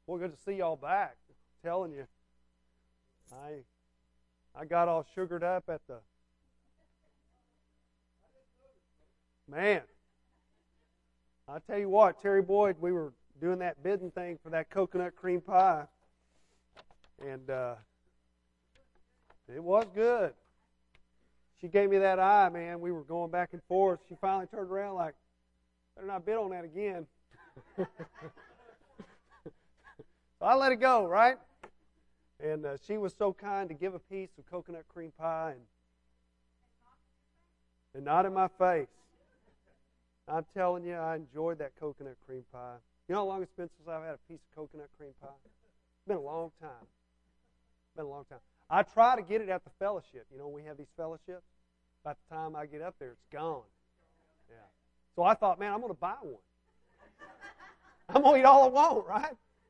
Well, good to see y'all back. I'm telling you, I got all sugared up at the man. I tell you what, Terry Boyd, we were doing that bidding thing for that coconut cream pie, and it was good. She gave me that eye, man. We were going back and forth. She finally turned around like, better not bid on that again. So I let it go, right? And she was so kind to give a piece of coconut cream pie and not in my face. I'm telling you, I enjoyed that coconut cream pie. You know how long it's been since I've had a piece of coconut cream pie? It's been a long time. I try to get it at the fellowship. You know, we have these fellowships. By the time I get up there, it's gone. Yeah. So I thought, man, I'm going to buy one. I'm going to eat all I want, right?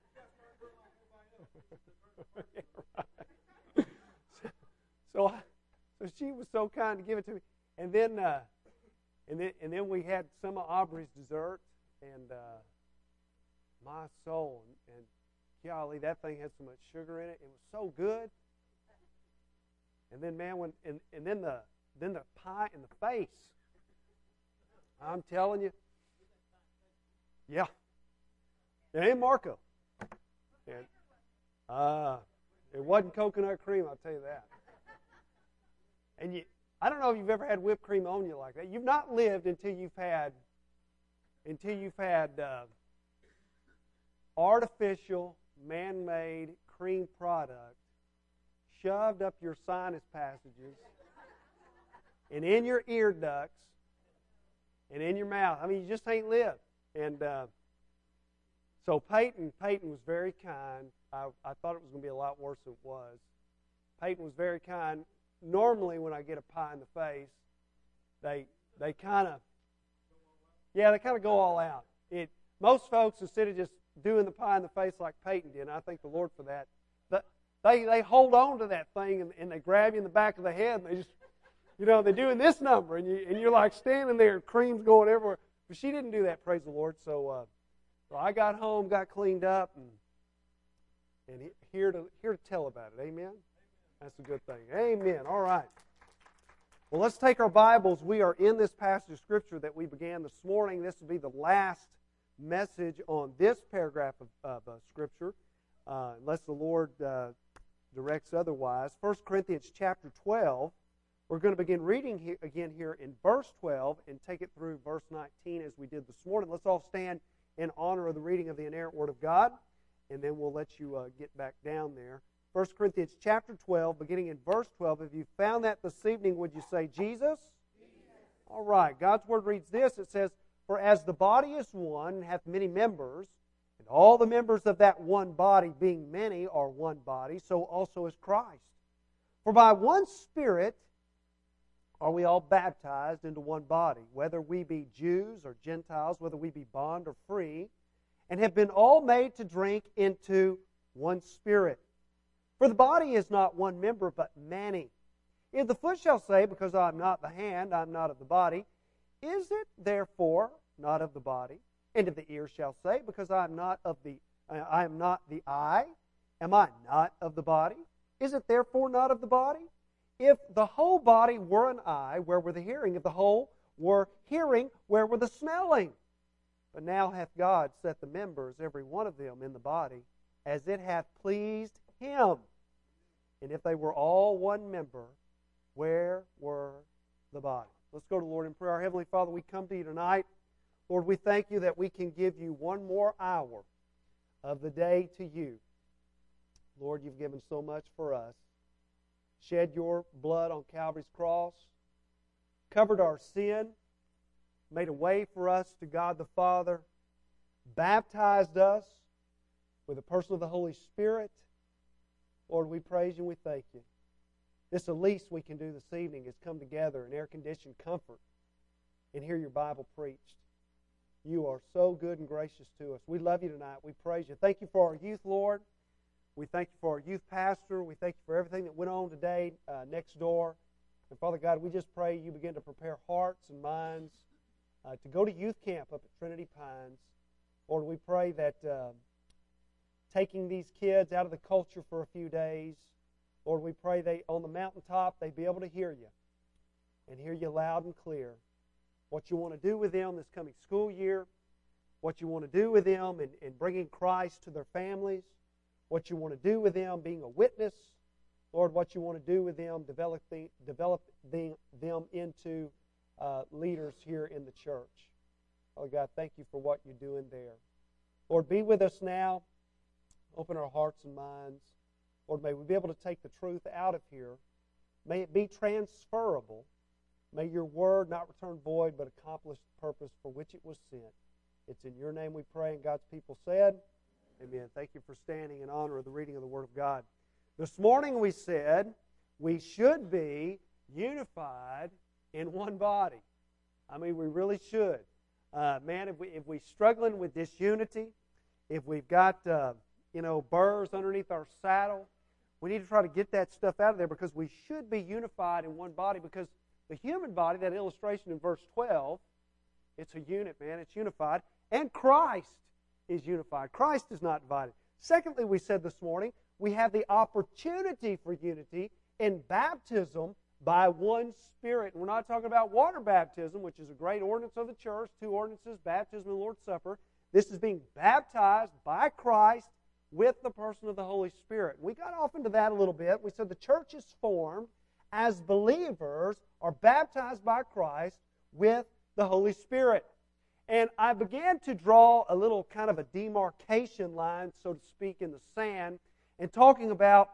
Yeah, right. So she was so kind to give it to me, and then we had some of Aubrey's dessert, and my soul, and golly, that thing had so much sugar in it. It was so good. And then, man, then the pie in the face. I'm telling you, yeah. It ain't Marco. And it wasn't coconut cream, I'll tell you that. And I don't know if you've ever had whipped cream on you like that. You've not lived until you've had artificial, man-made cream product shoved up your sinus passages and in your ear ducts and in your mouth. I mean, you just ain't lived. And so Peyton was very kind. I thought it was going to be a lot worse than it was. Peyton was very kind. Normally, when I get a pie in the face, they kind of go all out. Most folks, instead of just doing the pie in the face like Peyton did, and I thank the Lord for that, they hold on to that thing and they grab you in the back of the head and they just, they're doing this number and you're like standing there, cream's going everywhere. But she didn't do that, praise the Lord. So I got home, got cleaned up, and here to tell about it. Amen? That's a good thing. Amen. All right. Well, let's take our Bibles. We are in this passage of Scripture that we began this morning. This will be the last message on this paragraph of Scripture, unless the Lord directs otherwise. 1 Corinthians chapter 12. We're going to begin reading again here in verse 12 and take it through verse 19 as we did this morning. Let's all stand in honor of the reading of the inerrant Word of God, and then we'll let you get back down there. 1 Corinthians chapter 12, beginning in verse 12. If you found that this evening, would you say Jesus? All right. God's Word reads this. It says, "For as the body is one, and hath many members, and all the members of that one body, being many, are one body, so also is Christ. For by one Spirit are we all baptized into one body, whether we be Jews or Gentiles, whether we be bond or free, and have been all made to drink into one Spirit. For the body is not one member, but many. If the foot shall say, because I am not the hand, I am not of the body, is it therefore not of the body? And if the ear shall say, because I am not the eye, am I not of the body? Is it therefore not of the body? If the whole body were an eye, where were the hearing? If the whole were hearing, where were the smelling? But now hath God set the members, every one of them, in the body, as it hath pleased Him. And if they were all one member, where were the body?" Let's go to the Lord in prayer. Our Heavenly Father, we come to you tonight. Lord, we thank you that we can give you one more hour of the day to you. Lord, you've given so much for us. Shed your blood on Calvary's cross, covered our sin, made a way for us to God the Father, baptized us with the person of the Holy Spirit. Lord, we praise you and we thank you. This the least we can do this evening is come together in air-conditioned comfort and hear your Bible preached. You are so good and gracious to us. We love you tonight. We praise you. Thank you for our youth, Lord. We thank you for our youth pastor. We thank you for everything that went on today next door. And Father God, we just pray you begin to prepare hearts and minds to go to youth camp up at Trinity Pines. Lord, we pray that taking these kids out of the culture for a few days. Lord, we pray they on the mountaintop they be able to hear you and hear you loud and clear. What you want to do with them this coming school year, what you want to do with them in bringing Christ to their families, what you want to do with them being a witness, Lord, what you want to do with them developing them into leaders here in the church. Oh God, thank you for what you're doing there. Lord, be with us now. Open our hearts and minds. Lord, may we be able to take the truth out of here. May it be transferable. May your word not return void, but accomplish the purpose for which it was sent. It's in your name we pray, and God's people said, amen. Thank you for standing in honor of the reading of the Word of God. This morning we said we should be unified in one body. I mean, we really should. Man, if we're struggling with disunity, if we've got burrs underneath our saddle, we need to try to get that stuff out of there, because we should be unified in one body, because the human body, that illustration in verse 12, it's a unit, man. It's unified. And Christ is unified. Christ is not divided. Secondly, we said this morning, we have the opportunity for unity in baptism by one Spirit. We're not talking about water baptism, which is a great ordinance of the church, 2 ordinances, baptism and Lord's Supper. This is being baptized by Christ with the person of the Holy Spirit. We got off into that a little bit. We said the church is formed as believers are baptized by Christ with the Holy Spirit. And I began to draw a little kind of a demarcation line, so to speak, in the sand, and talking about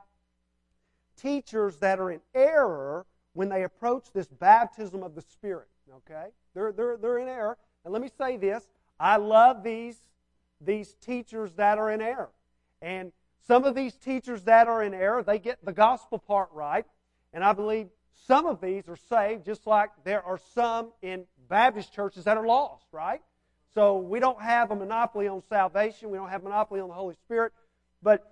teachers that are in error when they approach this baptism of the Spirit. Okay? They're in error. And let me say this. I love these teachers that are in error. And some of these teachers that are in error, they get the gospel part right. And I believe some of these are saved, just like there are some in Baptist churches that are lost, right? So we don't have a monopoly on salvation. We don't have a monopoly on the Holy Spirit. But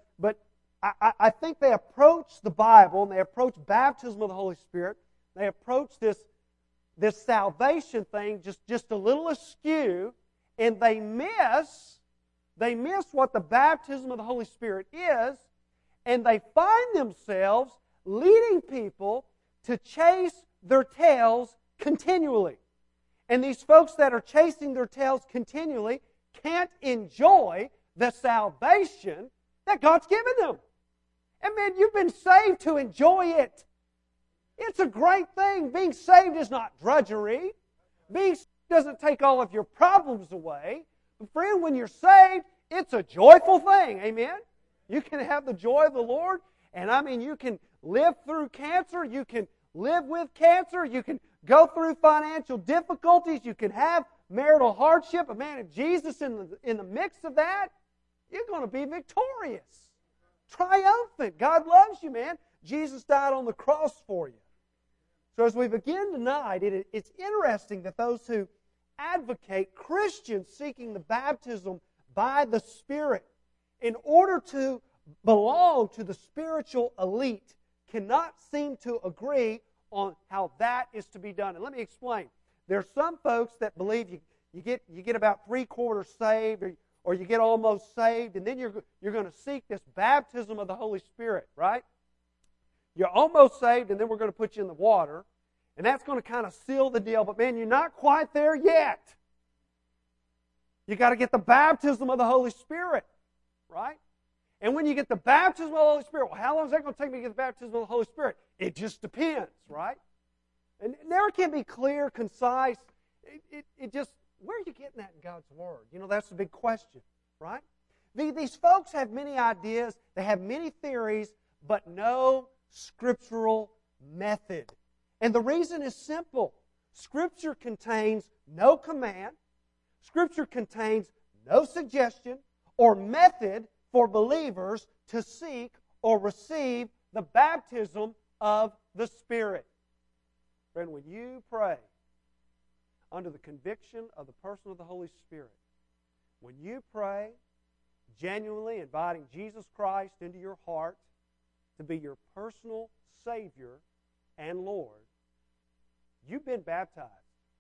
I think they approach the Bible, and they approach baptism of the Holy Spirit. They approach this salvation thing just a little askew, and they miss what the baptism of the Holy Spirit is, and they find themselves leading people to chase their tails continually. And these folks that are chasing their tails continually can't enjoy the salvation that God's given them. And man, you've been saved to enjoy it. It's a great thing. Being saved is not drudgery. Being saved doesn't take all of your problems away. But friend, when you're saved, it's a joyful thing. Amen? You can have the joy of the Lord. And I mean, you can live through cancer. You can live with cancer. You can go through financial difficulties. You can have marital hardship. But man, if Jesus in the mix of that, you're going to be victorious. Triumphant. God loves you, man. Jesus died on the cross for you. So as we begin tonight, it's interesting that those who advocate Christians seeking the baptism by the Spirit in order to belong to the spiritual elite cannot seem to agree on how that is to be done. And let me explain. There are some folks that believe you get about 3/4 saved, or you get almost saved, and then you're going to seek this baptism of the Holy Spirit, right? You're almost saved, and then we're going to put you in the water, and that's going to kind of seal the deal. But man, you're not quite there yet. You got to get the baptism of the Holy Spirit, right? And when you get the baptism of the Holy Spirit, well, how long is that going to take me to get the baptism of the Holy Spirit? It just depends, right? And it never can be clear, concise. It just, where are you getting that in God's Word? You know, that's the big question, right? These folks have many ideas, they have many theories, but no scriptural method. And the reason is simple. Scripture contains no command. Scripture contains no suggestion or method for believers to seek or receive the baptism of the Spirit. Friend, when you pray under the conviction of the person of the Holy Spirit, when you pray genuinely inviting Jesus Christ into your heart to be your personal Savior and Lord, you've been baptized.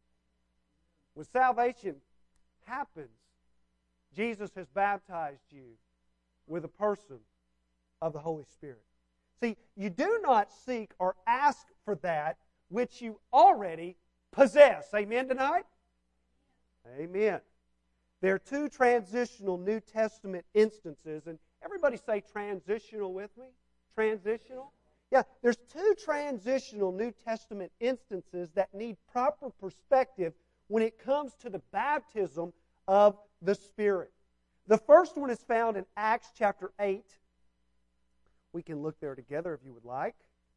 When salvation happens, Jesus has baptized you. with the person of the Holy Spirit. See, you do not seek or ask for that which you already possess. Amen tonight? Amen. There are two transitional New Testament instances, and everybody say transitional with me. Transitional? Yeah, there's two transitional New Testament instances that need proper perspective when it comes to the baptism of the Spirit. The first one is found in Acts chapter 8. We can look there together if you would like.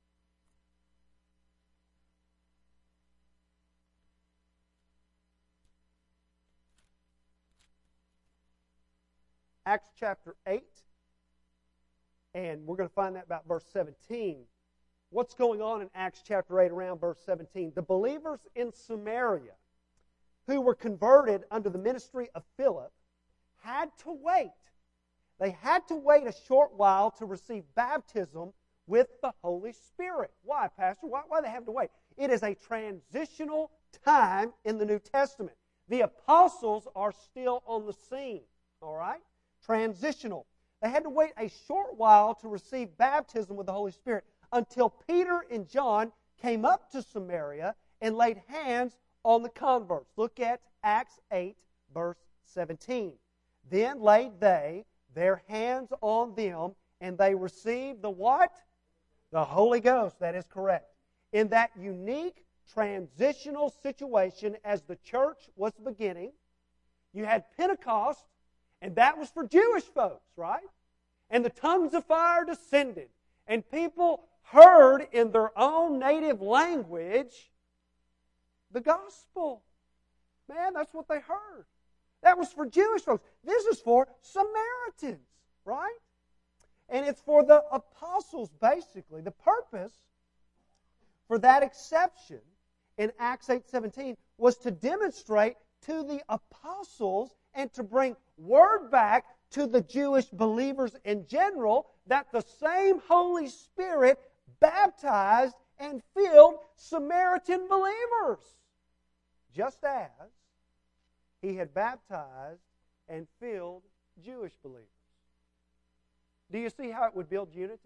Acts chapter 8. And we're going to find that about verse 17. What's going on in Acts chapter 8 around verse 17? The believers in Samaria who were converted under the ministry of Philip had to wait. They had to wait a short while to receive baptism with the Holy Spirit. Why, Pastor? Why do they have to wait? It is a transitional time in the New Testament. The apostles are still on the scene. All right? Transitional. They had to wait a short while to receive baptism with the Holy Spirit until Peter and John came up to Samaria and laid hands on the converts. Look at Acts 8, verse 17. Then laid they their hands on them, and they received the what? The Holy Ghost. That is correct. In that unique transitional situation as the church was beginning, you had Pentecost, and that was for Jewish folks, right? And the tongues of fire descended, and people heard in their own native language the gospel. Man, that's what they heard. That was for Jewish folks. This is for Samaritans, right? And it's for the apostles, basically. The purpose for that exception in Acts 8:17 was to demonstrate to the apostles and to bring word back to the Jewish believers in general that the same Holy Spirit baptized and filled Samaritan believers, just as He had baptized and filled Jewish believers. Do you see how it would build unity?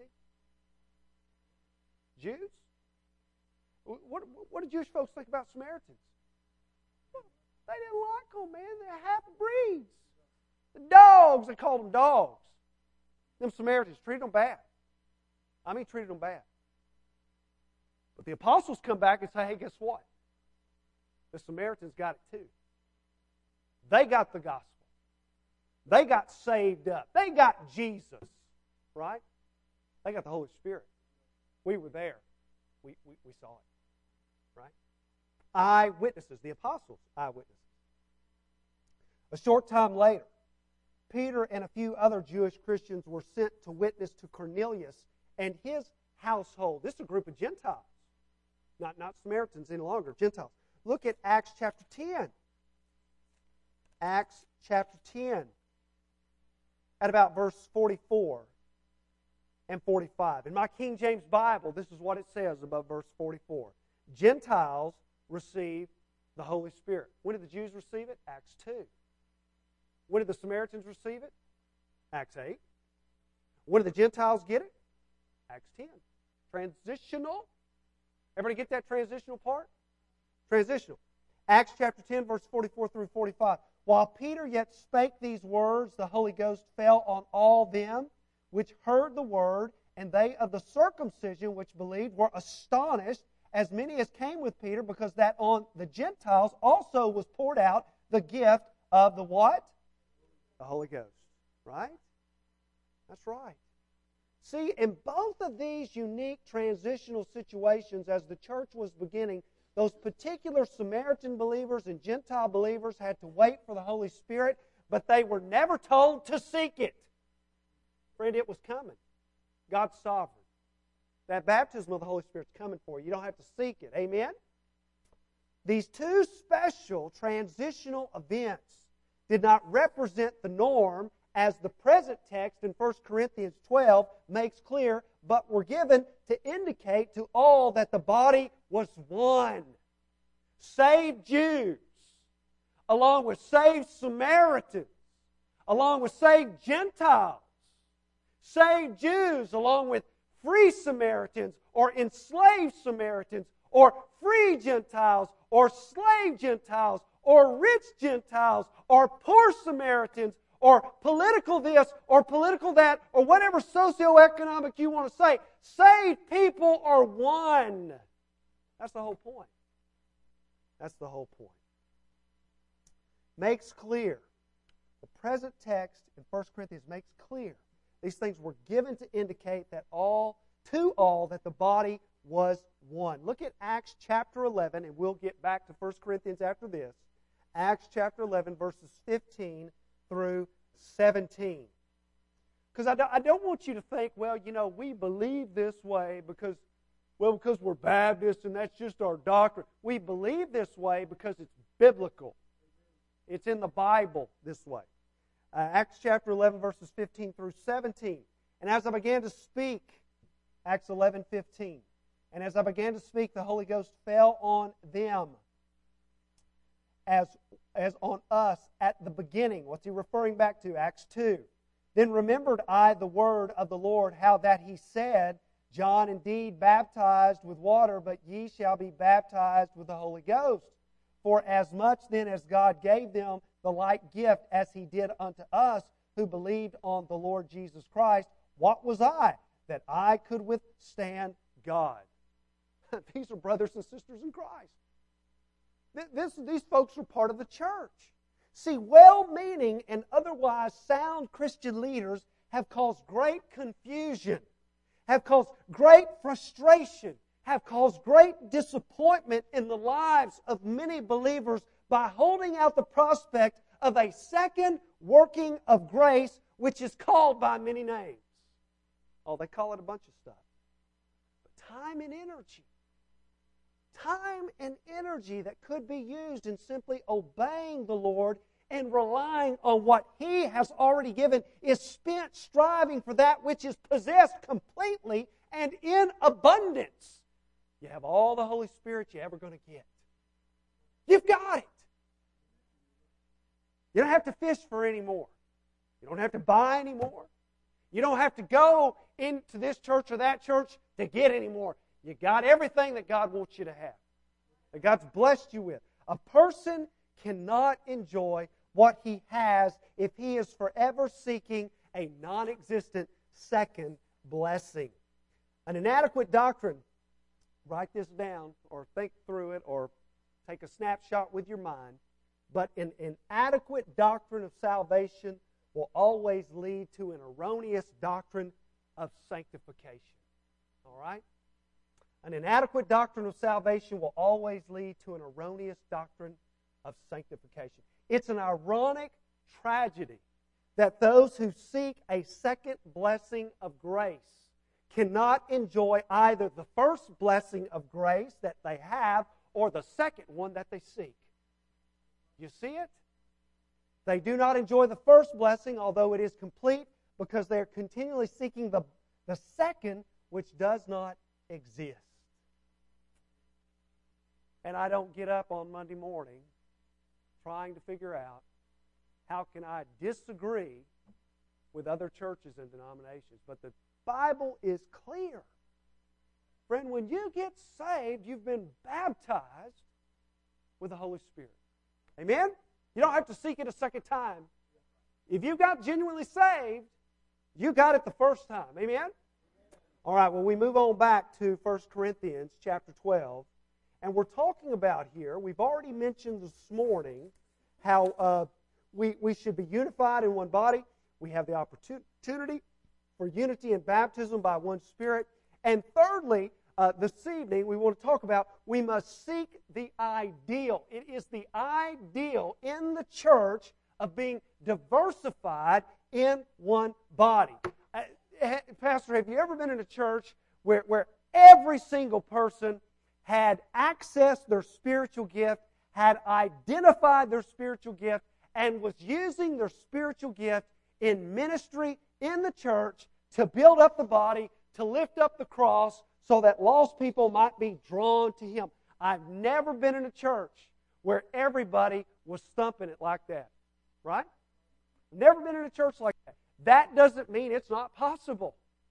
Jews? What did Jewish folks think about Samaritans? They didn't like them, man. They're half-breeds. The dogs, they called them dogs. Them Samaritans treated them bad. I mean, treated them bad. But the apostles come back and say, hey, guess what? The Samaritans got it too. They got the gospel. They got saved up. They got Jesus, right? They got the Holy Spirit. We were there. We saw it, right? Eyewitnesses, the apostles, eyewitnesses. A short time later, Peter and a few other Jewish Christians were sent to witness to Cornelius and his household. This is a group of Gentiles, not Samaritans any longer, Gentiles. Look at Acts chapter 10. Acts chapter 10, at about verse 44 and 45. In my King James Bible, this is what it says above verse 44. Gentiles receive the Holy Spirit. When did the Jews receive it? Acts 2. When did the Samaritans receive it? Acts 8. When did the Gentiles get it? Acts 10. Transitional. Everybody get that transitional part? Transitional. Acts chapter 10, verse 44 through 45. While Peter yet spake these words, the Holy Ghost fell on all them which heard the word, and they of the circumcision which believed were astonished, as many as came with Peter, because that on the Gentiles also was poured out the gift of the what? The Holy Ghost. Right? That's right. See, in both of these unique transitional situations, as the church was beginning, those particular Samaritan believers and Gentile believers had to wait for the Holy Spirit, but they were never told to seek it. Friend, it was coming. God's sovereign. That baptism of the Holy Spirit is coming for you. You don't have to seek it. Amen? These two special transitional events did not represent the norm, as the present text in 1 Corinthians 12 makes clear, but were given to indicate to all that the body was one. Saved Jews, along with saved Samaritans, along with saved Gentiles, saved Jews along with free Samaritans or enslaved Samaritans or free Gentiles or slave Gentiles or rich Gentiles or poor Samaritans or political this or political that or whatever socioeconomic you want to say. Saved people are one. That's the whole point. That's the whole point. Makes clear. The present text in 1 Corinthians makes clear. These things were given to indicate that that the body was one. Look at Acts chapter 11, and we'll get back to 1 Corinthians after this. Acts chapter 11, verses 15 through 17. Because I don't want you to think, well, we believe this way because we're Baptists and that's just our doctrine. We believe this way because it's biblical. It's in the Bible this way. Acts chapter 11, verses 15 through 17. And as I began to speak, Acts 11:15. And as I began to speak, the Holy Ghost fell on them as on us at the beginning. What's he referring back to? Acts 2. Then remembered I the word of the Lord, how that he said, John indeed baptized with water, but ye shall be baptized with the Holy Ghost. For as much then as God gave them the like gift as he did unto us, who believed on the Lord Jesus Christ, what was I, that I could withstand God? These are brothers and sisters in Christ. These folks are part of the church. See, well-meaning and otherwise sound Christian leaders have caused great confusion, have caused great frustration, have caused great disappointment in the lives of many believers by holding out the prospect of a second working of grace, which is called by many names. Oh, they call it a bunch of stuff. But time and energy that could be used in simply obeying the Lord and relying on what He has already given is spent striving for that which is possessed completely and in abundance. You have all the Holy Spirit you're ever going to get. You've got it. You don't have to fish for any more. You don't have to buy any more. You don't have to go into this church or that church to get any more. You got everything that God wants you to have, that God's blessed you with. A person cannot enjoy what he has if he is forever seeking a non-existent second blessing. An inadequate doctrine, write this down or think through it or take a snapshot with your mind, but an inadequate doctrine of salvation will always lead to an erroneous doctrine of sanctification. All right? An inadequate doctrine of salvation will always lead to an erroneous doctrine of sanctification. It's an ironic tragedy that those who seek a second blessing of grace cannot enjoy either the first blessing of grace that they have or the second one that they seek. You see it? They do not enjoy the first blessing, although it is complete, because they are continually seeking the second, which does not exist. And I don't get up on Monday morning trying to figure out how can I disagree with other churches and denominations. But the Bible is clear. Friend, when you get saved, you've been baptized with the Holy Spirit. Amen? You don't have to seek it a second time. If you got genuinely saved, you got it the first time. Amen? All right, well, we move on back to 1 Corinthians chapter 12. And we're talking about here, we've already mentioned this morning, how we should be unified in one body. We have the opportunity for unity in baptism by one Spirit. And thirdly, this evening, we want to talk about we must seek the ideal. It is the ideal in the church of being diversified in one body. Pastor, have you ever been in a church where every single person had accessed their spiritual gift, had identified their spiritual gift, and was using their spiritual gift in ministry in the church to build up the body, to lift up the cross, so that lost people might be drawn to Him? I've never been in a church where everybody was thumping it like that. Right? Never been in a church like that. that doesn't mean it's not possible.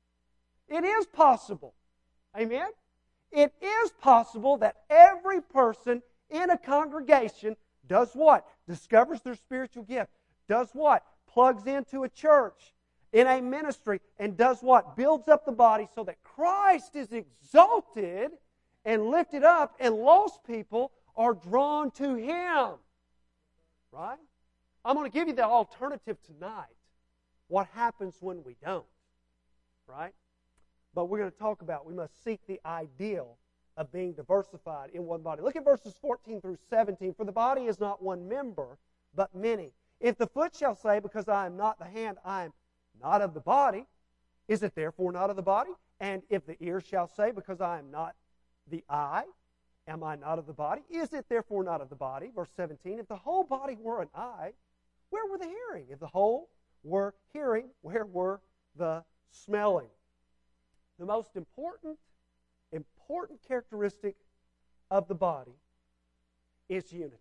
It is possible. Amen? It is possible that every person in a congregation does what? Discovers their spiritual gift. Does what? Plugs into a church, in a ministry, and does what? Builds up the body so that Christ is exalted and lifted up, and lost people are drawn to Him. Right? I'm going to give you the alternative tonight. What happens when we don't? Right? But we're going to talk about we must seek the ideal of being diversified in one body. Look at verses 14 through 17. For the body is not one member, but many. If the foot shall say, because I am not the hand, I am not of the body, is it therefore not of the body? And if the ear shall say, because I am not the eye, am I not of the body? Is it therefore not of the body? Verse 17, if the whole body were an eye, where were the hearing? If the whole were hearing, where were the smelling? The most important characteristic of the body is unity.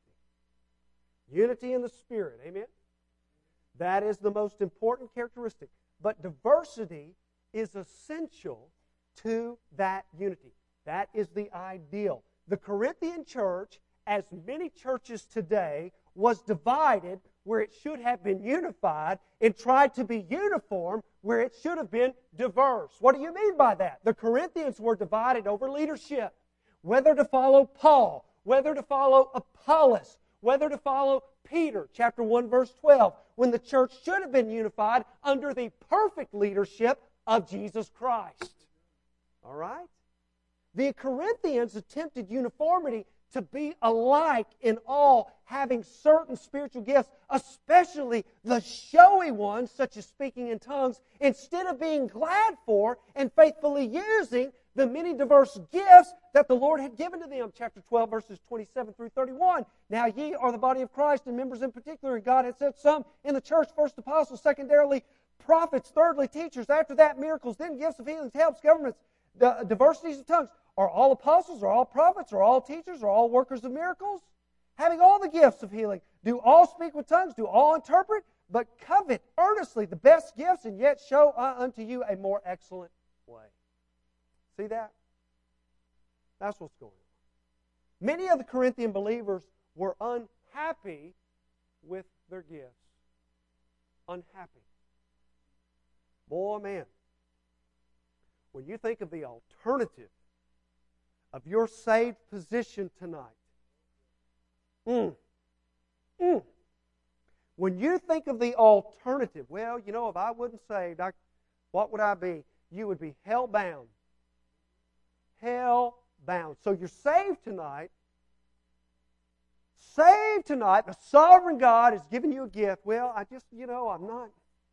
Unity in the Spirit, amen? That is the most important characteristic. But diversity is essential to that unity. That is the ideal. The Corinthian church, as many churches today, was divided where it should have been unified and tried to be uniform where it should have been diverse. What do you mean by that? The Corinthians were divided over leadership, whether to follow Paul, whether to follow Apollos, whether to follow Peter, chapter 1, verse 12, when the church should have been unified under the perfect leadership of Jesus Christ. All right? The Corinthians attempted uniformity to be alike in all, having certain spiritual gifts, especially the showy ones, such as speaking in tongues, instead of being glad for and faithfully using the many diverse gifts that the Lord had given to them. Chapter 12, verses 27 through 31. Now ye are the body of Christ, and members in particular, and God had set some in the church, first apostles, secondarily prophets, thirdly teachers, after that miracles, then gifts of healings, helps, governments, the diversities of tongues. Are all apostles, are all prophets, are all teachers, are all workers of miracles? Having all the gifts of healing, do all speak with tongues, do all interpret? But covet earnestly the best gifts, and yet show unto you a more excellent way. See that? That's what's going on. Many of the Corinthian believers were unhappy with their gifts. Unhappy. Boy, man. When you think of the alternative of your saved position tonight. When you think of the alternative, well, you know, if I wasn't saved, what would I be? You would be hell-bound. Hell-bound. So you're saved tonight. Saved tonight. The sovereign God has given you a gift. Well, I'm not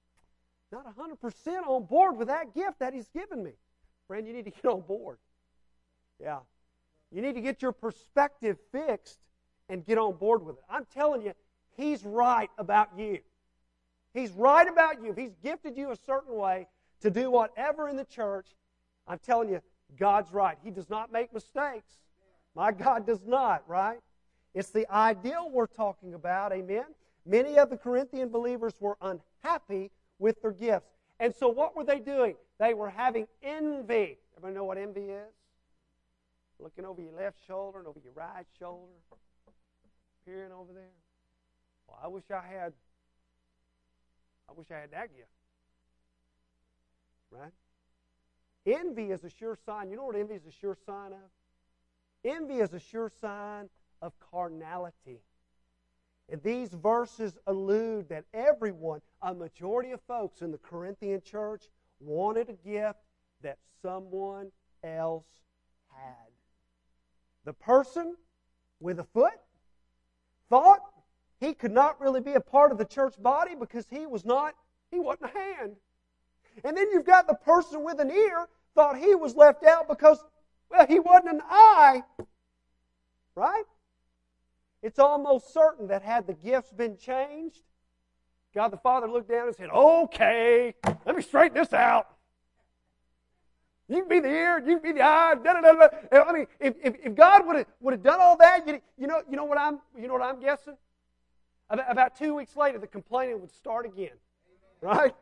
100% on board with that gift that He's given me. Friend, you need to get on board. Yeah. You need to get your perspective fixed and get on board with it. I'm telling you, He's right about you. He's right about you. If He's gifted you a certain way to do whatever in the church, I'm telling you, God's right. He does not make mistakes. My God does not, right? It's the ideal we're talking about, amen? Many of the Corinthian believers were unhappy with their gifts. And so what were they doing? They were having envy. Everybody know what envy is? Looking over your left shoulder and over your right shoulder. Peering over there. Well, I wish I had that gift. Right? Envy is a sure sign. You know what envy is a sure sign of? Envy is a sure sign of carnality. And these verses allude that everyone, a majority of folks in the Corinthian church, wanted a gift that someone else had. The person with a foot thought he could not really be a part of the church body because he wasn't a hand. And then you've got the person with an ear thought he was left out because, well, he wasn't an eye. Right? It's almost certain that had the gifts been changed, God the Father looked down and said, okay, let me straighten this out. You can be the ear, you can be the eye, I mean, if God would have done all that, you know what I'm guessing? About 2 weeks later, the complaining would start again. Right?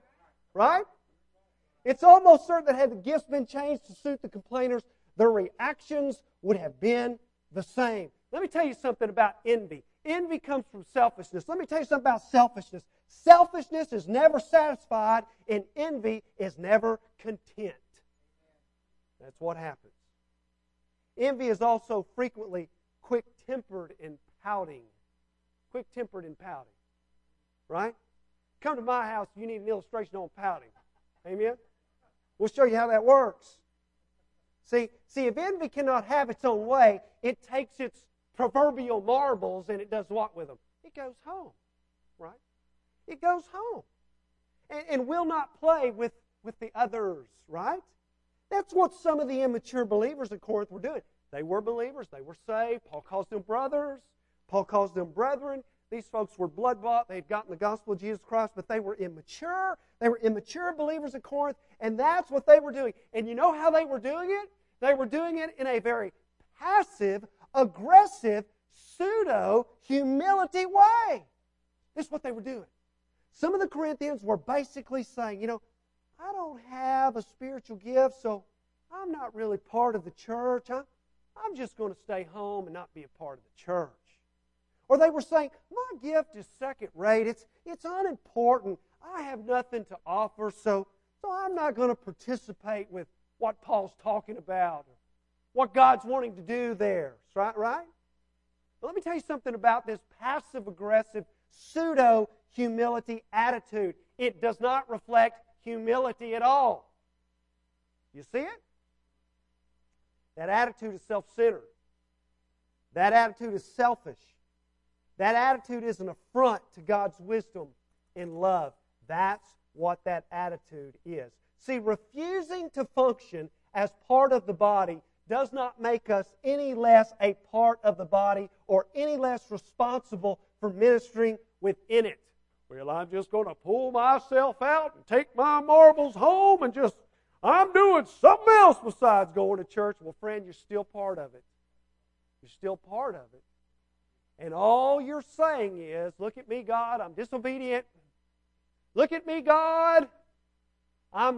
Right? It's almost certain that had the gifts been changed to suit the complainers, their reactions would have been the same. Let me tell you something about envy. Envy comes from selfishness. Let me tell you something about selfishness. Selfishness is never satisfied, and envy is never content. That's what happens. Envy is also frequently quick-tempered and pouting. Quick-tempered and pouting. Right? Come to my house if you need an illustration on pouting. Amen? We'll show you how that works. See, if envy cannot have its own way, it takes its proverbial marbles and it does what with them? It goes home. Right? It goes home. And will not play with the others. Right? That's what some of the immature believers at Corinth were doing. They were believers. They were saved. Paul calls them brothers. Paul calls them brethren. These folks were blood-bought. They had gotten the gospel of Jesus Christ, but they were immature. They were immature believers at Corinth, and that's what they were doing. And you know how they were doing it? They were doing it in a very passive, aggressive, pseudo-humility way. This is what they were doing. Some of the Corinthians were basically saying, I don't have a spiritual gift, so I'm not really part of the church. I'm just going to stay home and not be a part of the church. Or they were saying, my gift is second rate. It's unimportant. I have nothing to offer, so I'm not going to participate with what Paul's talking about, or what God's wanting to do there. Right? Well, let me tell you something about this passive-aggressive, pseudo-humility attitude. It does not reflect humility at all. You see it? That attitude is self-centered. That attitude is selfish. That attitude is an affront to God's wisdom and love. That's what that attitude is. See, refusing to function as part of the body does not make us any less a part of the body or any less responsible for ministering within it. Well, I'm just going to pull myself out and take my marbles home and I'm doing something else besides going to church. Well, friend, you're still part of it. You're still part of it. And all you're saying is, look at me, God, I'm disobedient. Look at me, God, I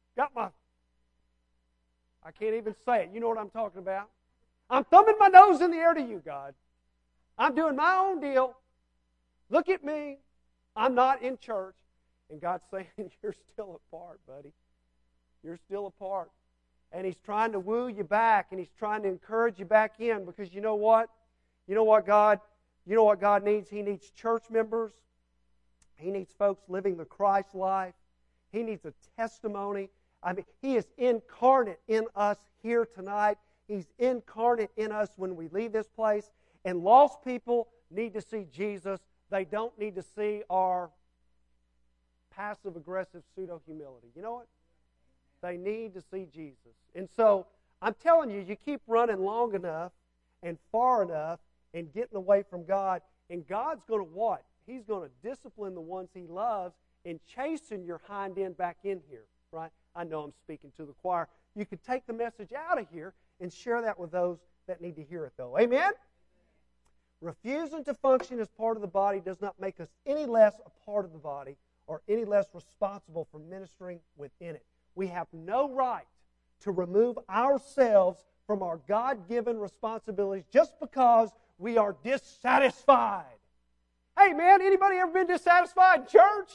can't even say it. You know what I'm talking about? I'm thumbing my nose in the air to you, God. I'm doing my own deal. Look at me. I'm not in church. And God's saying, you're still a part, buddy. You're still a part. And He's trying to woo you back, and He's trying to encourage you back in, because you know what? You know what God needs? He needs church members. He needs folks living the Christ life. He needs a testimony. He is incarnate in us here tonight. He's incarnate in us when we leave this place. And lost people need to see Jesus. They don't need to see our passive-aggressive pseudo-humility. You know what? They need to see Jesus. And so, I'm telling you, you keep running long enough and far enough and getting away from God, and God's going to what? He's going to discipline the ones He loves and chasten your hind end back in here, right? I know I'm speaking to the choir. You could take the message out of here and share that with those that need to hear it, though. Amen? Refusing to function as part of the body does not make us any less a part of the body or any less responsible for ministering within it. We have no right to remove ourselves from our God-given responsibilities just because we are dissatisfied. Hey, man, anybody ever been dissatisfied in church?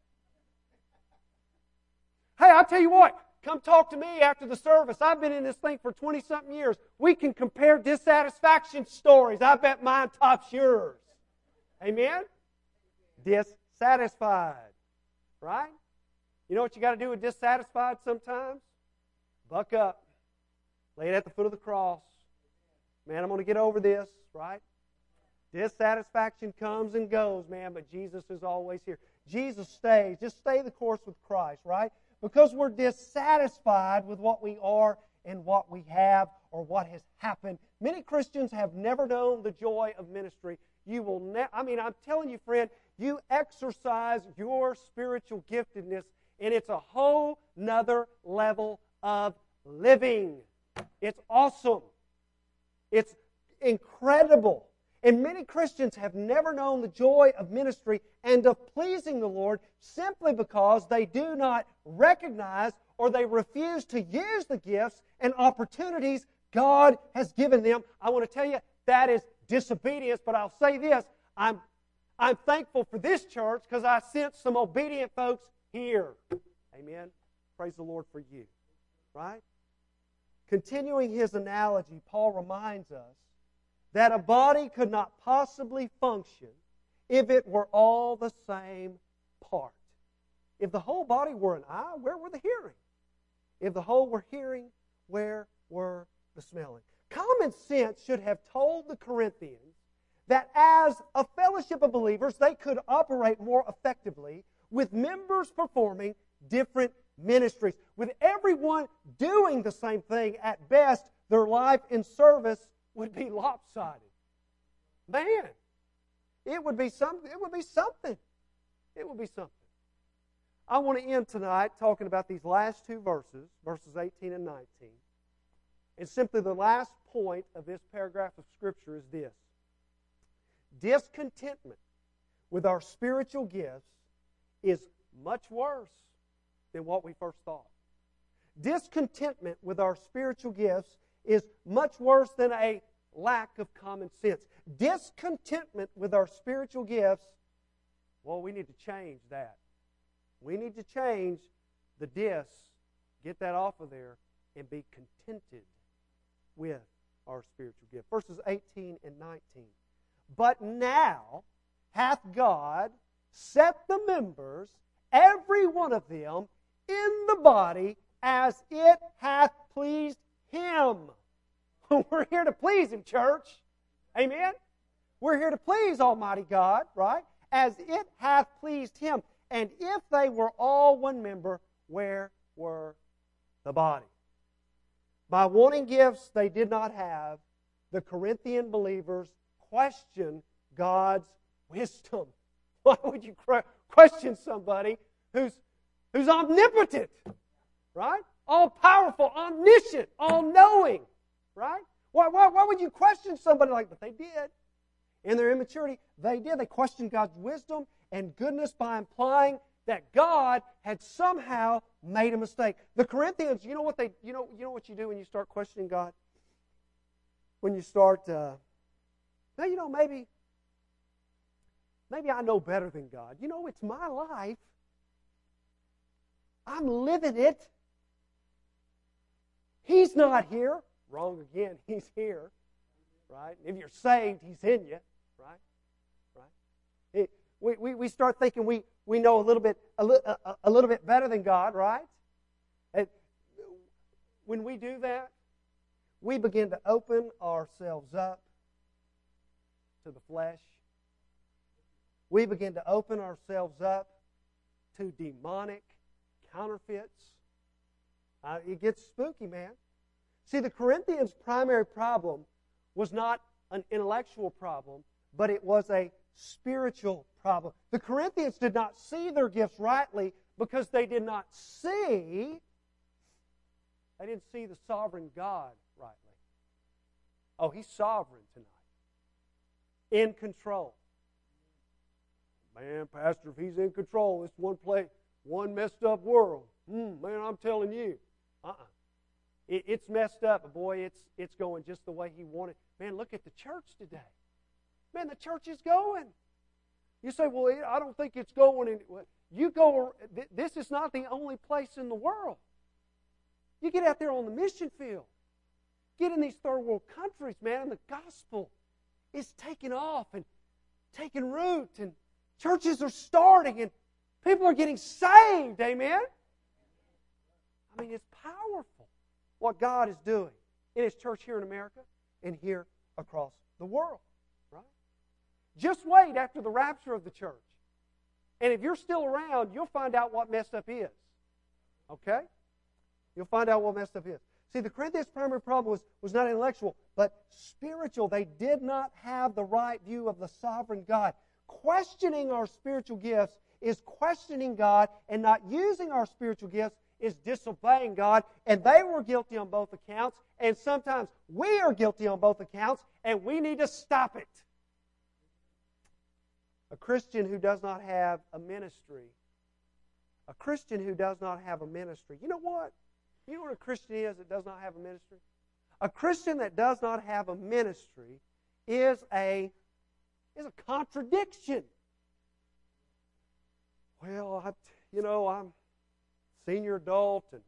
Hey, I'll tell you what, come talk to me after the service. I've been in this thing for 20-something years. We can compare dissatisfaction stories. I bet mine tops yours. Amen? Dissatisfied. Right? You know what you got to do with dissatisfied sometimes? Buck up. Lay it at the foot of the cross. Man, I'm going to get over this, right? Dissatisfaction comes and goes, man, but Jesus is always here. Jesus stays. Just stay the course with Christ, right? Because we're dissatisfied with what we are and what we have or what has happened. Many Christians have never known the joy of ministry. You will I'm telling you, friend, you exercise your spiritual giftedness, and it's a whole nother level of living. It's awesome. It's incredible. And many Christians have never known the joy of ministry and of pleasing the Lord simply because they do not recognize or they refuse to use the gifts and opportunities God has given them. I want to tell you, that is disobedience, but I'll say this, I'm thankful for this church because I sense some obedient folks here. Amen. Praise the Lord for you. Right? Continuing his analogy, Paul reminds us that a body could not possibly function if it were all the same part. If the whole body were an eye, where were the hearing? If the whole were hearing, where were the smelling? Common sense should have told the Corinthians that as a fellowship of believers, they could operate more effectively with members performing different ministries. With everyone doing the same thing, at best, their life in service would be lopsided. Man, it would be something. It would be something. It would be something. I want to end tonight talking about these last two verses, verses 18 and 19. And simply the last point of this paragraph of Scripture is this. Discontentment with our spiritual gifts is much worse than what we first thought. Discontentment with our spiritual gifts is much worse than a lack of common sense. Discontentment with our spiritual gifts, well, we need to change that. We need to change the get that off of there, and be contented with our spiritual gift. Verses 18 and 19. But now hath God set the members, every one of them, in the body as it hath pleased Him. We're here to please Him, church. Amen? We're here to please Almighty God, right? As it hath pleased Him. And if they were all one member, where were the body? By wanting gifts they did not have, the Corinthian believers questioned God's wisdom. Why would you question somebody who's omnipotent, right? All-powerful, omniscient, all-knowing, right? Why would you question somebody like that? But they did. In their immaturity, they did. They questioned God's wisdom and goodness by implying that God had somehow made a mistake. The Corinthians, you know what you do when you start questioning God? When you start, maybe I know better than God. It's my life. I'm living it. He's not here. Wrong again. He's here. Right? If you're saved, He's in you. Right? We start thinking we know a little bit better than God, right? And when we do that, we begin to open ourselves up to the flesh. We begin to open ourselves up to demonic counterfeits. It gets spooky, man. See, the Corinthians' primary problem was not an intellectual problem, but it was a spiritual problem. The Corinthians did not see their gifts rightly because they did not see, they didn't see the sovereign God rightly. Oh, He's sovereign tonight. In control. Man, Pastor, if He's in control, it's one messed up world. Man, I'm telling you. It's messed up, but boy, it's going just the way He wanted. Man, look at the church today. Man, the church is going. You say, well, I don't think it's going. This is not the only place in the world. You get out there on the mission field. Get in these third world countries, man, and the gospel is taking off and taking root, and churches are starting, and people are getting saved, amen? I mean, it's powerful what God is doing in His church here in America and here across the world. Just wait after the rapture of the church. And if you're still around, you'll find out what messed up is. Okay? You'll find out what messed up is. See, the Corinthians' primary problem was not intellectual, but spiritual. They did not have the right view of the sovereign God. Questioning our spiritual gifts is questioning God, and not using our spiritual gifts is disobeying God. And they were guilty on both accounts, and sometimes we are guilty on both accounts, and we need to stop it. A Christian who does not have a ministry. A Christian who does not have a ministry. You know what? You know what a Christian is that does not have a ministry? A Christian that does not have a ministry is a contradiction. Well, I'm senior adult, and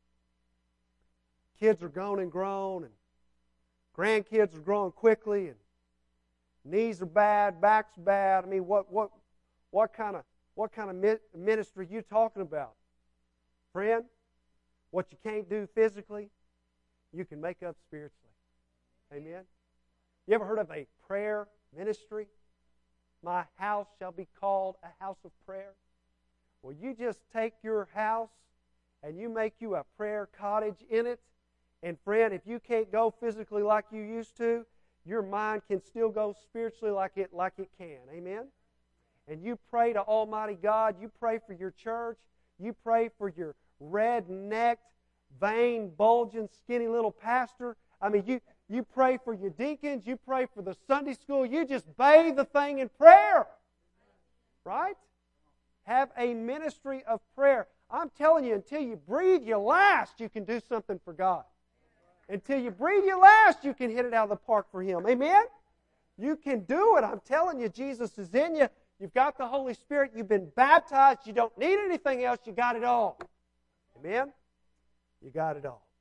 kids are grown and grandkids are growing quickly, and knees are bad, back's bad. I mean, what kind of ministry are you talking about, friend? What you can't do physically, you can make up spiritually. Amen. You ever heard of a prayer ministry? My house shall be called a house of prayer. Well, you just take your house and you make you a prayer cottage in it. And friend, if you can't go physically like you used to, your mind can still go spiritually like it can. Amen? And you pray to Almighty God. You pray for your church. You pray for your red-necked, vein, bulging, skinny little pastor. I mean, you pray for your deacons. You pray for the Sunday school. You just bathe the thing in prayer. Right? Have a ministry of prayer. I'm telling you, until you breathe your last, you can do something for God. Until you breathe your last, you can hit it out of the park for Him. Amen? You can do it. I'm telling you, Jesus is in you. You've got the Holy Spirit. You've been baptized. You don't need anything else. You got it all. Amen? You got it all.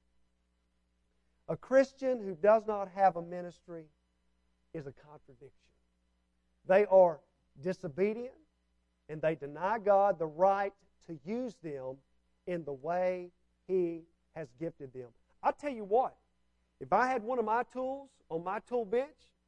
A Christian who does not have a ministry is a contradiction. They are disobedient, and they deny God the right to use them in the way He has gifted them. I'll tell you what, if I had one of my tools on my tool bench,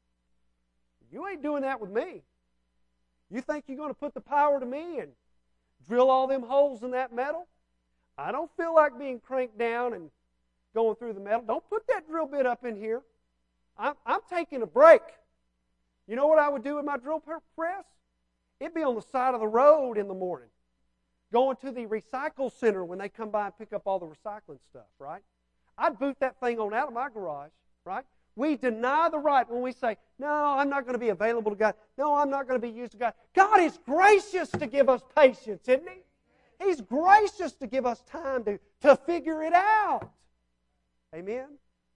you ain't doing that with me. You think you're going to put the power to me and drill all them holes in that metal? I don't feel like being cranked down and going through the metal. Don't put that drill bit up in here. I'm taking a break. You know what I would do with my drill press? It'd be on the side of the road in the morning, going to the recycle center when they come by and pick up all the recycling stuff, right? I'd boot that thing on out of my garage, right? We deny the right when we say, no, I'm not going to be available to God. No, I'm not going to be used to God. God is gracious to give us patience, isn't He? He's gracious to give us time to figure it out. Amen?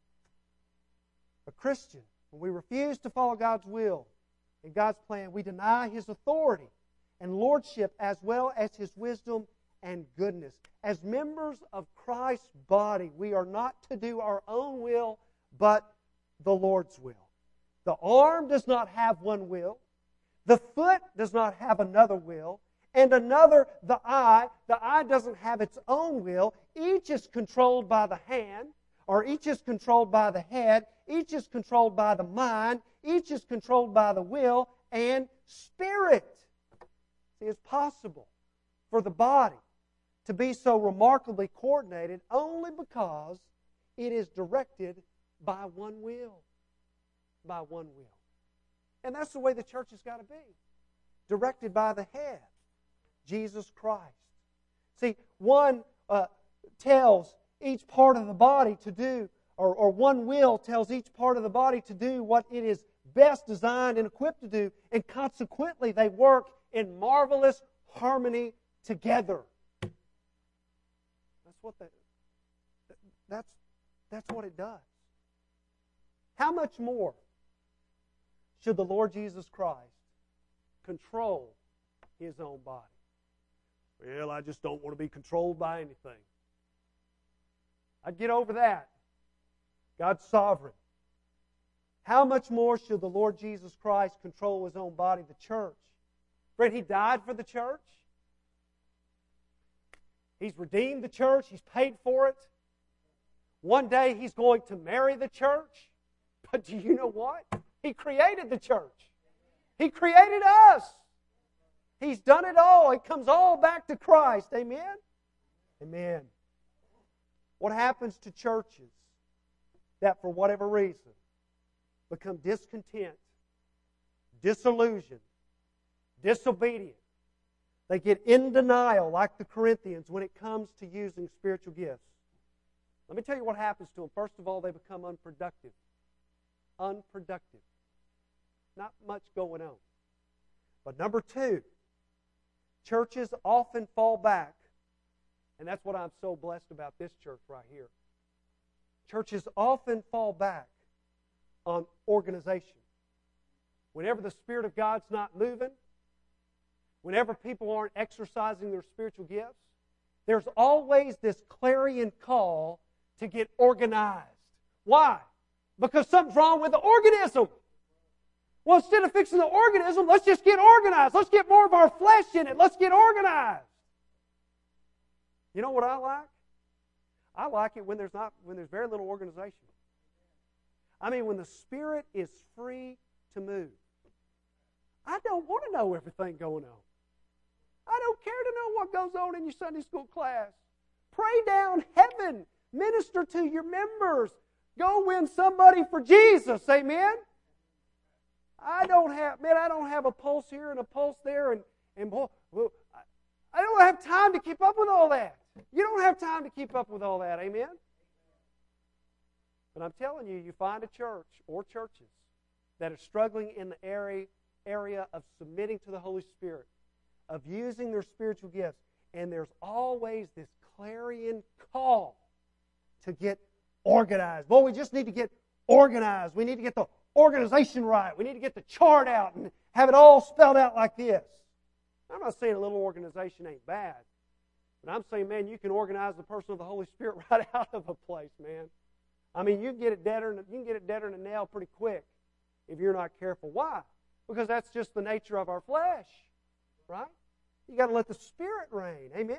A Christian, when we refuse to follow God's will and God's plan, we deny His authority and lordship as well as His wisdom and goodness. As members of Christ's body, we are not to do our own will, but the Lord's will. The arm does not have one will. The foot does not have another will. And the eye doesn't have its own will. Each is controlled by the hand, or each is controlled by the head. Each is controlled by the mind. Each is controlled by the will and spirit. See, it's possible for the body to be so remarkably coordinated only because it is directed by one will. By one will. And that's the way the church has got to be. Directed by the head, Jesus Christ. See, one tells each part of the body to do, or one will tells each part of the body to do what it is best designed and equipped to do, and consequently they work in marvelous harmony together. That's what it does. How much more should the Lord Jesus Christ control His own body? Well, I just don't want to be controlled by anything. I'd get over that. God's sovereign. How much more should the Lord Jesus Christ control His own body, the church? Friend, He died for the church. He's redeemed the church. He's paid for it. One day He's going to marry the church. But do you know what? He created the church. He created us. He's done it all. It comes all back to Christ. Amen? Amen. What happens to churches that for whatever reason become discontent, disillusioned, disobedient? They get in denial like the Corinthians when it comes to using spiritual gifts. Let me tell you what happens to them. First of all, they become unproductive. Unproductive. Not much going on. But number two, churches often fall back, and that's what I'm so blessed about this church right here. Churches often fall back on organization. Whenever the Spirit of God's not moving, whenever people aren't exercising their spiritual gifts, there's always this clarion call to get organized. Why? Because something's wrong with the organism. Well, instead of fixing the organism, let's just get organized. Let's get more of our flesh in it. Let's get organized. You know what I like? I like it when there's very little organization. I mean, when the Spirit is free to move. I don't want to know everything going on. I don't care to know what goes on in your Sunday school class. Pray down heaven. Minister to your members. Go win somebody for Jesus. Amen? I don't have a pulse here and a pulse there, and I don't have time to keep up with all that. You don't have time to keep up with all that. Amen? But I'm telling you, you find a church or churches that are struggling in the area of submitting to the Holy Spirit, of using their spiritual gifts, and there's always this clarion call to get organized. Boy, we just need to get organized. We need to get the organization right. We need to get the chart out and have it all spelled out like this. I'm not saying a little organization ain't bad, but I'm saying, man, you can organize the person of the Holy Spirit right out of a place, man. I mean, you can get it deader than a nail pretty quick if you're not careful. Why? Because that's just the nature of our flesh, right? You got to let the Spirit reign. Amen?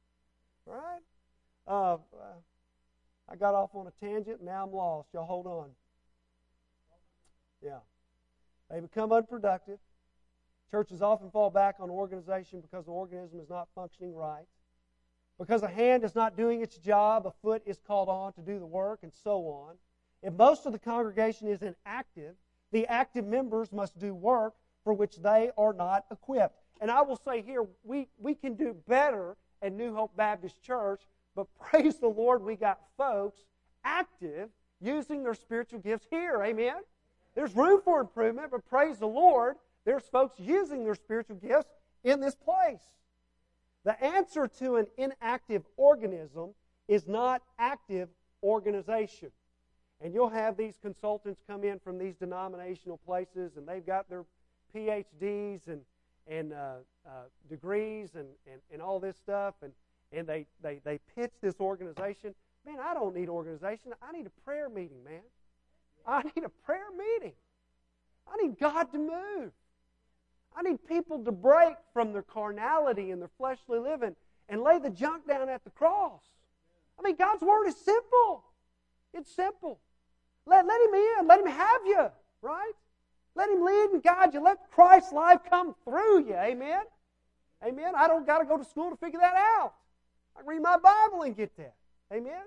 Right? I got off on a tangent, and now I'm lost. Y'all hold on. Yeah. They become unproductive. Churches often fall back on organization because the organism is not functioning right. Because a hand is not doing its job, a foot is called on to do the work, and so on. If most of the congregation is inactive, the active members must do work for which they are not equipped. And I will say here, we can do better at New Hope Baptist Church, but praise the Lord, we got folks active using their spiritual gifts here. Amen? There's room for improvement, but praise the Lord, there's folks using their spiritual gifts in this place. The answer to an inactive organism is not active organization. And you'll have these consultants come in from these denominational places, and they've got their PhDs and degrees and all this stuff, and they pitch this organization. Man, I don't need organization. I need a prayer meeting, man. I need a prayer meeting. I need God to move. I need people to break from their carnality and their fleshly living and lay the junk down at the cross. I mean, God's Word is simple. It's simple. Let Him in. Let Him have you, right? Let Him lead and guide you. Let Christ's life come through you. Amen? Amen? I don't got to go to school to figure that out. I can read my Bible and get that. Amen?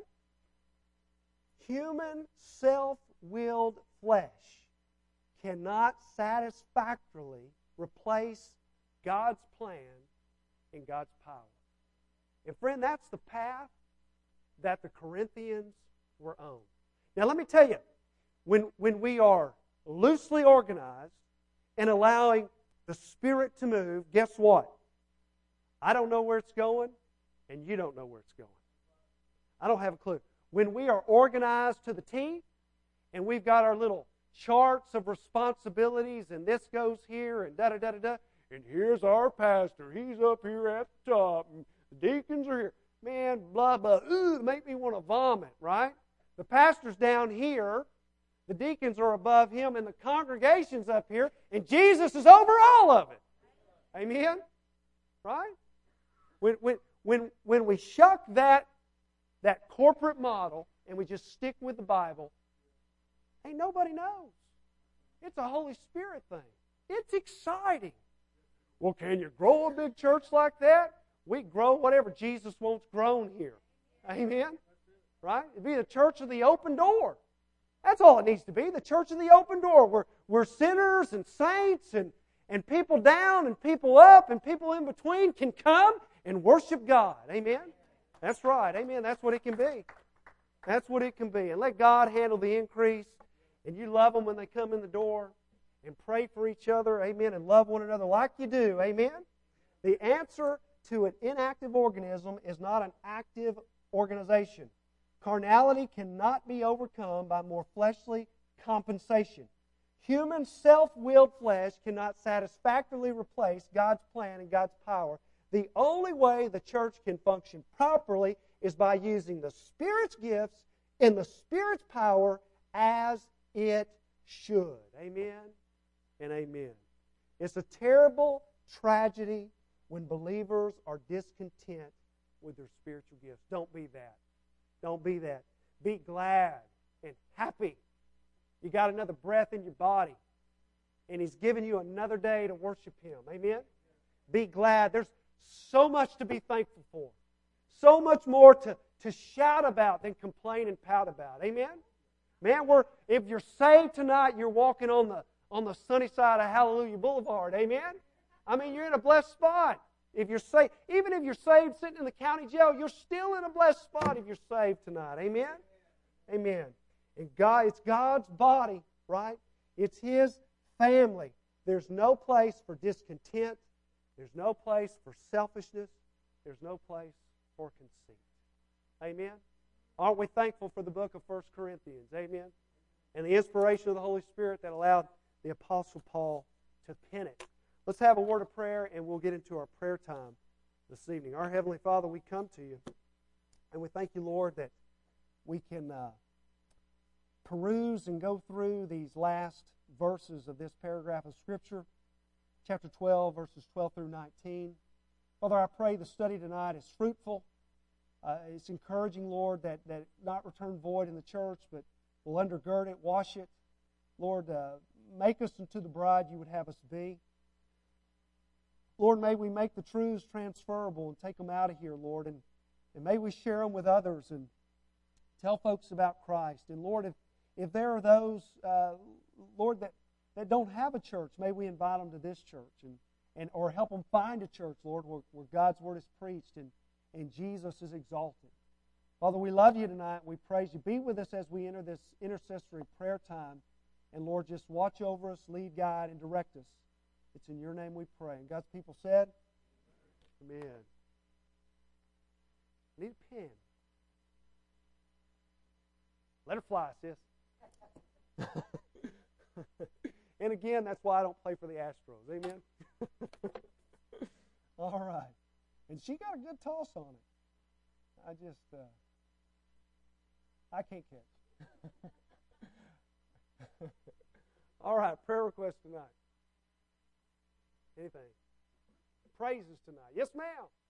Human, self-willed flesh cannot satisfactorily replace God's plan and God's power. And friend, that's the path that the Corinthians were on. Now let me tell you, when we are loosely organized and allowing the Spirit to move, guess what? I don't know where it's going, and you don't know where it's going. I don't have a clue. When we are organized to the T, and we've got our little charts of responsibilities, and this goes here, and da-da-da-da-da, and here's our pastor. He's up here at the top, and the deacons are here. Man, blah, blah, make me want to vomit, right? The pastor's down here, the deacons are above him, and the congregation's up here, and Jesus is over all of it. Amen? Right? When we shuck that corporate model and we just stick with the Bible, ain't nobody knows. It's a Holy Spirit thing. It's exciting. Well, can you grow a big church like that? We grow whatever Jesus wants grown here. Amen? Right? It'd be the church of the open door. That's all it needs to be, the church of the open door. Where sinners and saints and people down and people up and people in between can come and worship God. Amen? That's right. Amen. That's what it can be. That's what it can be. And let God handle the increase. And you love them when they come in the door. and pray for each other, amen, and love one another like you do, amen? The answer to an inactive organism is not an active organization. Carnality cannot be overcome by more fleshly compensation. Human self-willed flesh cannot satisfactorily replace God's plan and God's power. The only way the church can function properly is by using the Spirit's gifts and the Spirit's power as it should. Amen and amen. It's a terrible tragedy when believers are discontent with their spiritual gifts. Don't be that. Don't be that. Be glad and happy. You got another breath in your body, and He's given you another day to worship Him. Amen? Be glad. There's so much to be thankful for. So much more to shout about than complain and pout about. Amen? Man, if you're saved tonight, you're walking on the sunny side of Hallelujah Boulevard. Amen? I mean, you're in a blessed spot. If you're saved, even if you're saved sitting in the county jail, you're still in a blessed spot if you're saved tonight. Amen? Amen. And God, it's God's body, right? It's His family. There's no place for discontent. There's no place for selfishness. There's no place for conceit. Amen? Aren't we thankful for the book of 1 Corinthians? Amen? And the inspiration of the Holy Spirit that allowed the Apostle Paul to pen it. Let's have a word of prayer, and we'll get into our prayer time this evening. Our Heavenly Father, we come to You, and we thank You, Lord, that we can peruse and go through these last verses of this paragraph of Scripture, chapter 12, verses 12 through 19. Father, I pray the study tonight is fruitful. It's encouraging, Lord, that it not return void in the church, but will undergird it, wash it. Lord, make us into the bride You would have us be. Lord, may we make the truths transferable and take them out of here, Lord, and may we share them with others and tell folks about Christ. And Lord, if there are those, Lord, that don't have a church, may we invite them to this church or help them find a church, Lord, where God's Word is preached and Jesus is exalted. Father, we love You tonight. We praise You. Be with us as we enter this intercessory prayer time. And Lord, just watch over us, lead, guide, and direct us. It's in Your name we pray. And God's people said, Amen. Need a pen. Let her fly, sis. And again, that's why I don't play for the Astros. Amen? All right. And she got a good toss on it. I can't catch. All right, prayer request tonight. Anything? Praises tonight. Yes, ma'am.